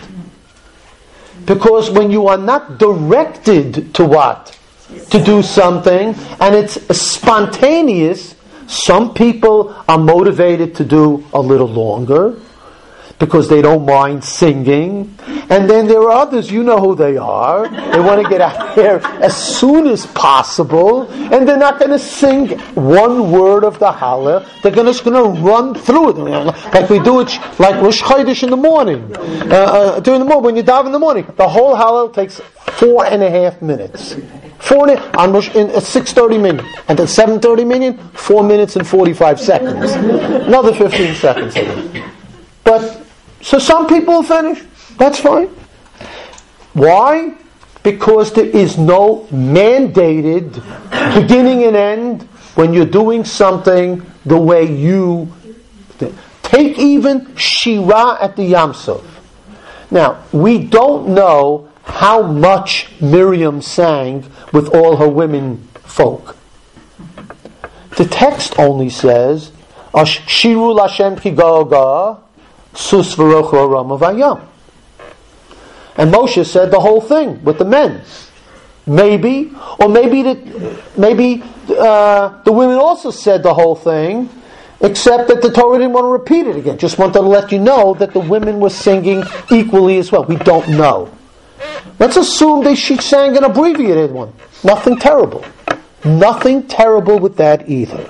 Because when you are not directed to what? To do something, and it's spontaneous, some people are motivated to do a little longer because they don't mind singing, and then there are others, you know who they are, they want to get out there as soon as possible, and they're not going to sing one word of the Hallel, they're just going to run through it, like we do it like Rosh Chodesh in the morning, during the morning, when you dive in the morning, the whole Hallel takes 4.5 minutes. In 6:30 minutes, and at 7:30 minutes, 4 minutes and 45 seconds. Another 15 seconds. But so some people will finish. That's fine. Why? Because there is no mandated beginning and end when you're doing something the way you take. Even Shira at the Yam Sov. Now we don't know how much Miriam sang with all her women folk. The text only says, Shiru Lashem Ki Gaga Sus V'roch Rama Vayam. And Moshe said the whole thing with the men. Maybe the women also said the whole thing, except that the Torah didn't want to repeat it again. Just wanted to let you know that the women were singing equally as well. We don't know. Let's assume she sang an abbreviated one. Nothing terrible. Nothing terrible with that either.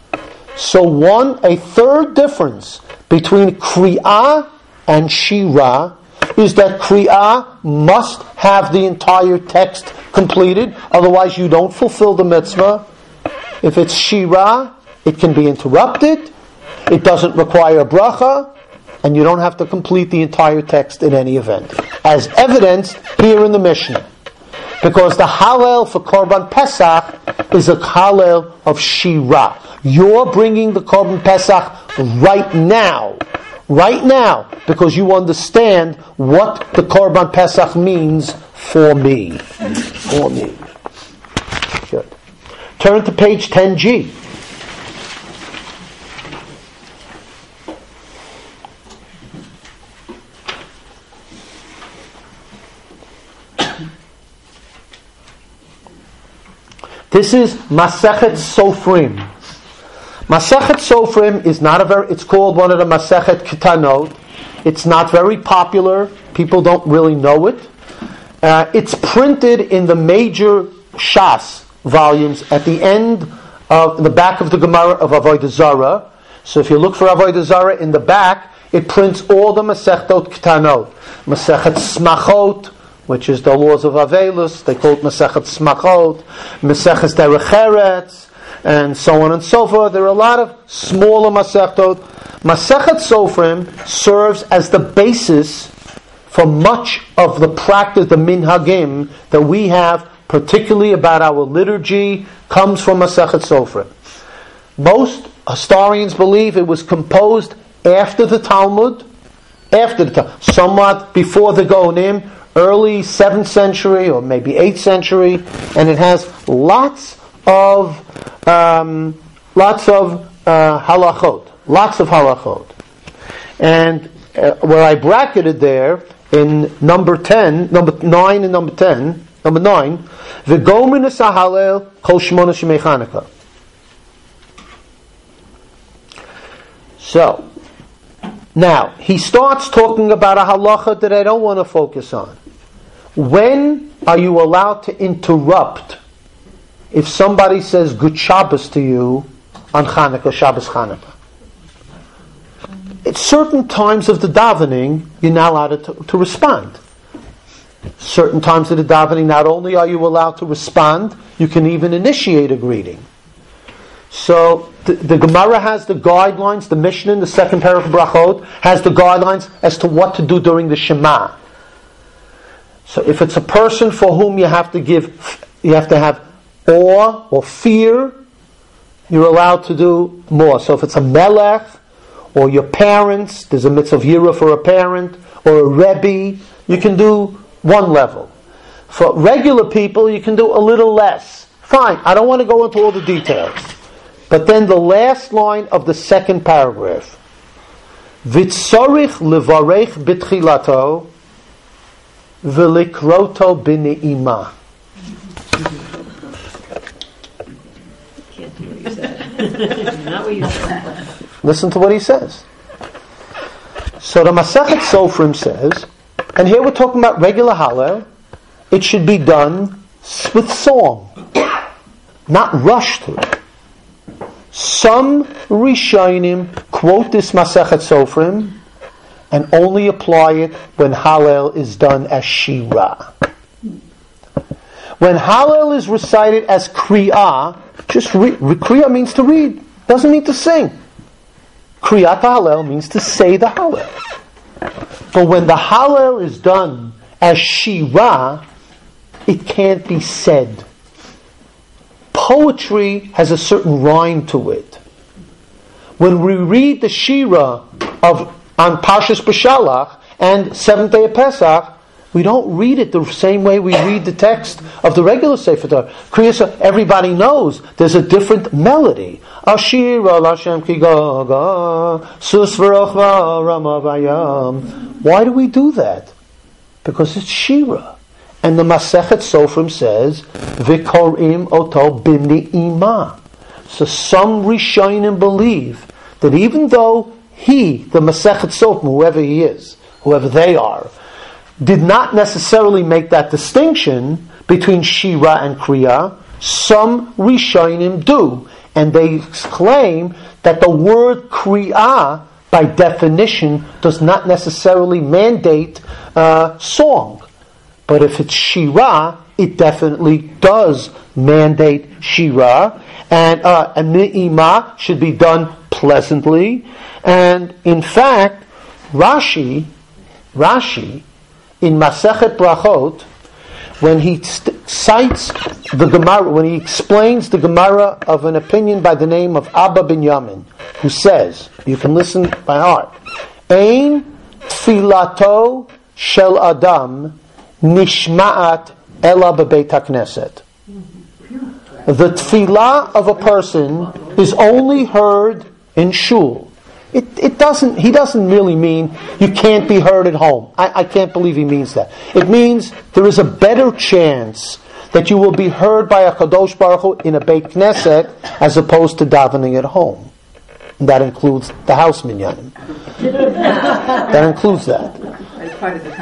So a third difference between Kri'ah and Shira is that Kri'ah must have the entire text completed, otherwise you don't fulfill the mitzvah. If it's Shira, it can be interrupted, it doesn't require a bracha, and you don't have to complete the entire text in any event. As evidenced here in the Mishnah. Because the Hallel for Korban Pesach is a Hallel of Shira. You're bringing the Korban Pesach right now, because you understand what the Korban Pesach means for me. For me. Good. Turn to page 10G. This is Masechet Sofrim. Masechet Sofrim is it's called one of the Masechet Ketanot. It's not very popular. People don't really know it. It's printed in the major Shas volumes at the end of the back of the Gemara of Avodah Zarah. So if you look for Avodah Zarah in the back, it prints all the Masechtot Ketanot. Masechet Smachot, which is the laws of Avelus, they call it Masechet Smachot, Masechet Derech Eretz, and so on and so forth. There are a lot of smaller Masechtot. Masechet Sofrim serves as the basis for much of the practice, the minhagim, that we have, particularly about our liturgy, comes from Masechet Sofrim. Most historians believe it was composed after the Talmud, after the time, somewhat before the Gaonim, early 7th century or maybe 8th century, and it has lots of halachot. And where I bracketed there in number 10, number 9 and number 10, number 9, v'gomin hahalel kol shmona shemei Chanukah. So, now, he starts talking about a halacha that I don't want to focus on. When are you allowed to interrupt if somebody says Good Shabbos to you on Chanukah, Shabbos Chanukah? At certain times of the davening, you're not allowed to respond. Certain times of the davening, not only are you allowed to respond, you can even initiate a greeting. So the Gemara has the guidelines, the Mishnah in the second parak of Brachot has the guidelines as to what to do during the Shema. So if it's a person for whom you have to have awe or fear, you're allowed to do more. So if it's a melech, or your parents, there's a mitzvah of yirah for a parent, or a rebbe, you can do one level. For regular people, you can do a little less. Fine, I don't want to go into all the details. But then the last line of the second paragraph, V'tzorich levarech b'tchilato v'likroto b'ne'ima. Can't do what you said. Not what you said. Listen to what he says. So the Masechet Sofrim says, and here we're talking about regular Hallel, it should be done with song, not rushed through. Some Rishonim quote this Masechet Sofrim and only apply it when Hallel is done as Shira. When Hallel is recited as Kriyah, just Kriyah means to read, doesn't mean to sing. Kriyat Hallel means to say the Hallel. But when the Hallel is done as Shira, it can't be said. Poetry has a certain rhyme to it. When we read the Shira on Parshas B'Shalach and Seventh Day of Pesach, we don't read it the same way we read the text of the regular Sefer Torah. Kriyas, everybody knows there's a different melody. Ashira Lashem Ki Gaga Sus V'Rochva Ramavayam. Why do we do that? Because it's Shira. And the Masechet Sofrim says, V'korim oto b'ni'ima. So some Rishonim believe that even though the Masechet Sofrim, whoever he is, whoever they are, did not necessarily make that distinction between Shira and Kriya, some Rishonim do. And they claim that the word Kriya, by definition, does not necessarily mandate song. But if it's Shira, it definitely does mandate Shira. And Ni'ima should be done pleasantly. And in fact, Rashi, in Masechet Brachot, when he cites the Gemara, when he explains the Gemara of an opinion by the name of Abba ben Yamin, who says, you can listen by heart, Ein tfilato shel Adam nishma'at ela bebeit hakneset. The tfilah of a person is only heard in shul. He doesn't really mean you can't be heard at home. I can't believe he means that. It means there is a better chance that you will be heard by a Kadosh Baruch Hu in a Beit Knesset as opposed to davening at home. And that includes the house minyanim. That includes that. As part of the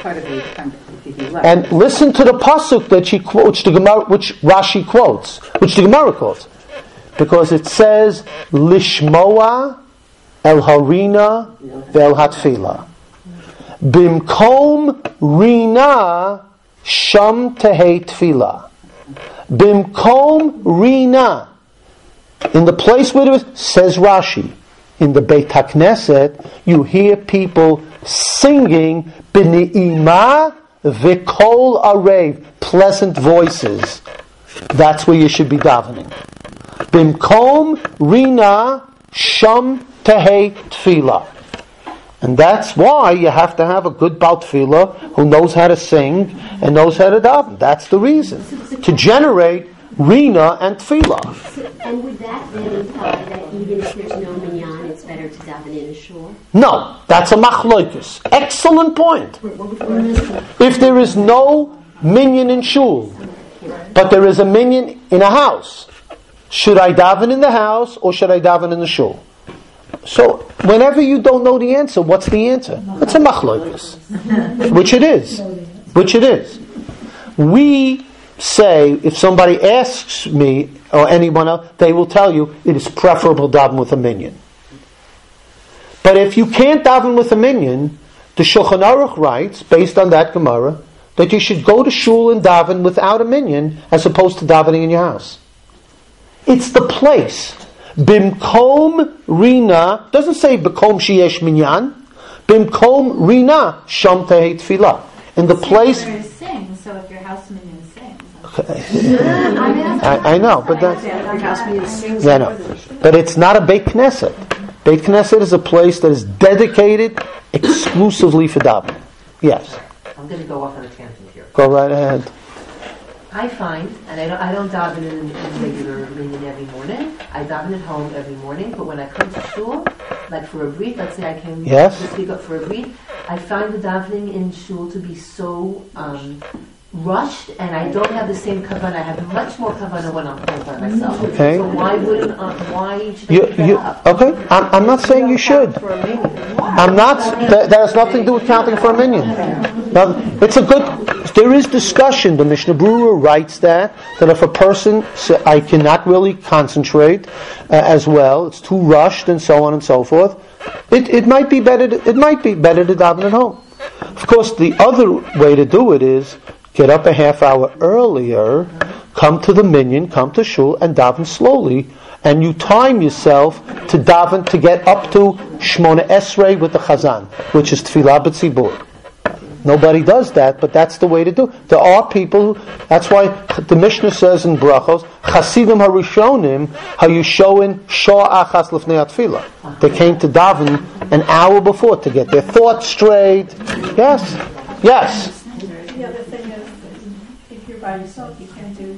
and listen to the pasuk that she quotes, which Rashi quotes, which the Gemara quotes, because it says Lishmoa El Harina Vel Hatfila. Bimkom Rina Sham Tehei Tfila. Bimkom Rina. In the place where it was, says Rashi, in the Beit HaKnesset, you hear people singing B'ni'ima V'kol Arev, pleasant voices. That's where you should be davening. Bimkom Rina Sham Tehei Tfila. And that's why you have to have a good Baal Tefillah who knows how to sing and knows how to daven. That's the reason. To generate Rina and Tefillah. And would that then imply that even if there's no minyan, it's better to daven in a shul? No, that's a machloikus. Excellent point. If there is no minyan in shul, but there is a minyan in a house, should I daven in the house or should I daven in the shul? So, whenever you don't know the answer, what's the answer? It's a machloikus. Which it is. Which it is. We say, if somebody asks me, or anyone else, they will tell you, it is preferable to daven with a minyan. But if you can't daven with a minyan, the Shulchan Aruch writes, based on that Gemara, that you should go to shul and daven without a minyan, as opposed to davening in your house. It's the place. Bimkom Rina, doesn't say Bimkom Sheyesh Minyan, Bimkom Rina Sham Tehei Tefillah. In the place. Sing, so if your house minyan sings. I know, but that's. Yeah, no. But it's not a Beit Knesset. Beit Knesset is a place that is dedicated exclusively for davening. Yes. I'm going to go off on a tangent here. Go right ahead. I find, and I don't daven in regular minyan every morning. I daven at home every morning, but when I come to shul, like for a brit, let's say I came this week up for a brit, I find the davening in shul to be so rushed, and I don't have the same kavanah. I have much more kavanah when I'm home by myself. Okay. So why should I give that up? Okay, I'm not saying you should. I'm not. That has nothing to do with counting for a minyan. Now, it's a good. There is discussion. The Mishnah Berurah writes that if a person says, I cannot really concentrate as well, it's too rushed, and so on and so forth. It might be better. It might be better to daven at home. Of course, the other way to do it is get up a half hour earlier, come to the minyan, come to shul, and daven slowly. And you time yourself to daven to get up to Shmona Esrei with the Chazan, which is Tfilah B'tzibur. Nobody does that, but that's the way to do it. There are people that's why the Mishnah says in Brachos, Chasidim HaRishonim HaYushoin Shah Achas Lefnei HaTfilah. They came to daven an hour before to get their thoughts straight. Yes. Yes. The other thing is, if you're by yourself, you can't do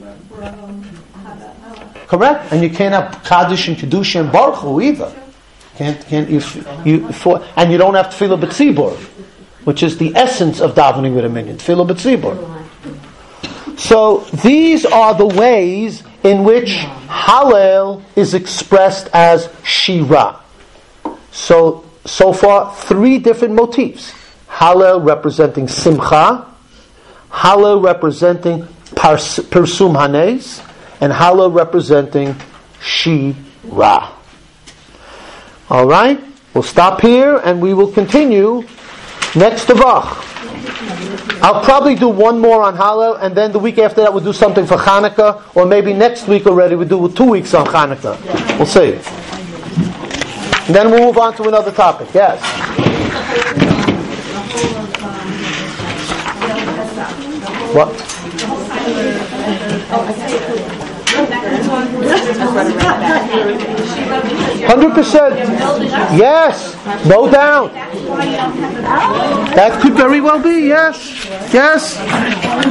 Correct, and you can't have Kaddish and Kedusha and Baruch Hu either. And you don't have Tefillah B'tzibur, which is the essence of davening with a minyan. Tefillah B'tzibur. So these are the ways in which Hallel is expressed as Shira. So far, 3 different motifs. Hallel representing Simcha, Hallel representing Persum Hanes, and Hallel representing Shira. All right, we'll stop here and we will continue next Tavach. I'll probably do one more on Hallel, and then the week after that we'll do something for Hanukkah, or maybe next week already we'll do 2 weeks on Hanukkah. We'll see. And then we'll move on to another topic. Yes. What? 100%. Yes. No doubt. That could very well be. Yes. Yes.